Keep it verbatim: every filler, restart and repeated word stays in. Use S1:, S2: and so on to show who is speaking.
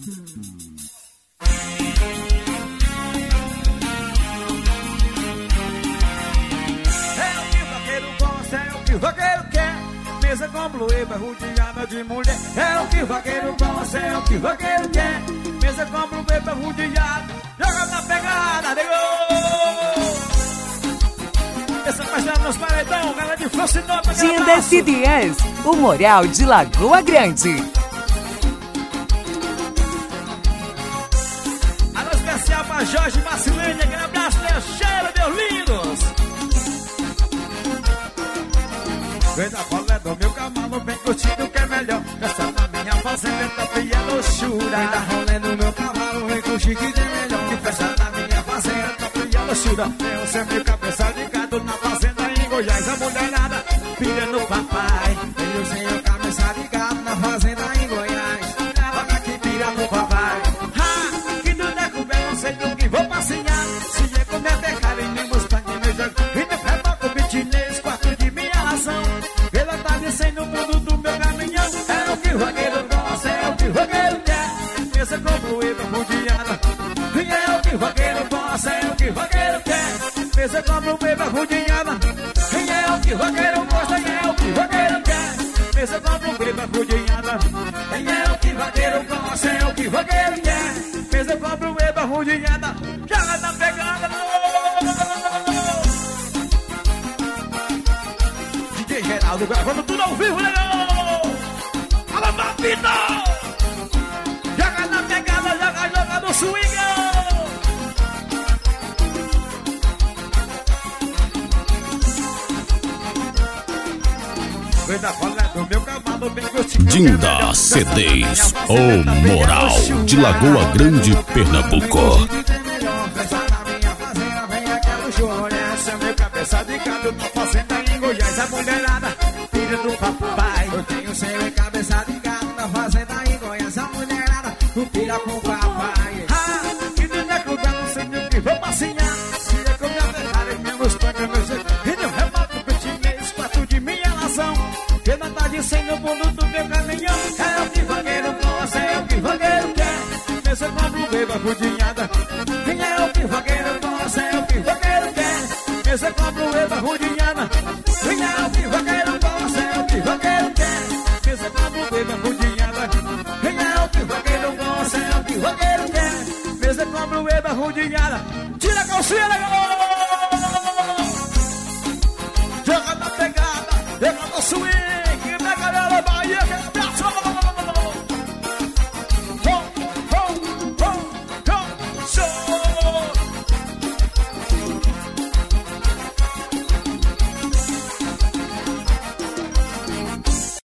S1: O vaqueiro quer, mesa com blueba, rodeada de mulher. É o que o vaqueiro gosta, é o que o vaqueiro quer. Mesa com blueba, rodeada, joga na pegada, negou. Essa página nos paredão, galera de Flocinota.
S2: Tinda C D S, o Moral de Lagoa Grande.
S1: Alô especial pra Jorge Marcelene, aquele abraço, meu cheiro, meus lindos. Vem da bola do meu cavalo, vem curtindo que é melhor. Essa na minha fazenda, top e é luxura. Vem da rolê do meu cavalo, vem curtindo que é melhor. Que festa na minha fazenda, top e é luxura. Eu sempre cabeça de gado na fazenda em Goiás. A mulherada pilha no papai. Eu tenho cabeça de gado na fazenda em Goiás. Olha que pilha no papai. Ha, que do neco bem, não sei do que vou passear. Se é comer pecado em mim, buscar de meu jogo. E não é pra comer chinês, quarto de minha ração. Ela tá descendo no mundo do meu caminhão. É o que o vaqueiro gosta, é o que o vaqueiro quer. Pensa com blueba rodeada. E é o que o vaqueiro gosta, é o que o vaqueiro quer. Pensa com blueba rodeada. E é o que o vaqueiro gosta, é o que o vaqueiro quer. Pensa com blueba rodeada. E é o que o vaqueiro gosta, é o que o vaqueiro quer. Pensa com blueba rodeada. Joga na pegada. Geraldo gravando tudo ao vivo, legal! Alô, Papito! Joga na pegada, joga, joga no swing! Vem da bola do meu cavalo, bem curtindo.
S3: Dinda C Ds, o Moral de Lagoa Grande, Pernambuco.
S1: Cabeça de gado na fazenda em Goiás. A mulherada, filha do papai. Eu tenho seu cabeça de gado na fazenda em Goiás. A mulherada, o filho com o papai. Ah, que de neco belo, sem o que vou passear. Se é com minha verdade, meus pancas, meus jeito. E não remato o petinês, quarto de minha nação. Que não tá dizendo o mundo do meu caminhão. É o que vaqueiro gosta, é o que vaqueiro quer. Pensa com a blueba rodeada. E é o que vaqueiro gosta, é o que vaqueiro quer. Pensa com a blueba rodeada. E é o que vaqueiro gosta, é o que vaqueiro quer. Pensa com a blueba rodeada. E é o que vaqueiro gosta, é o que vaqueiro quer. Pensa com a blueba rodeada. Tira a calcinha, legal! Joga na pegada, joga no swing.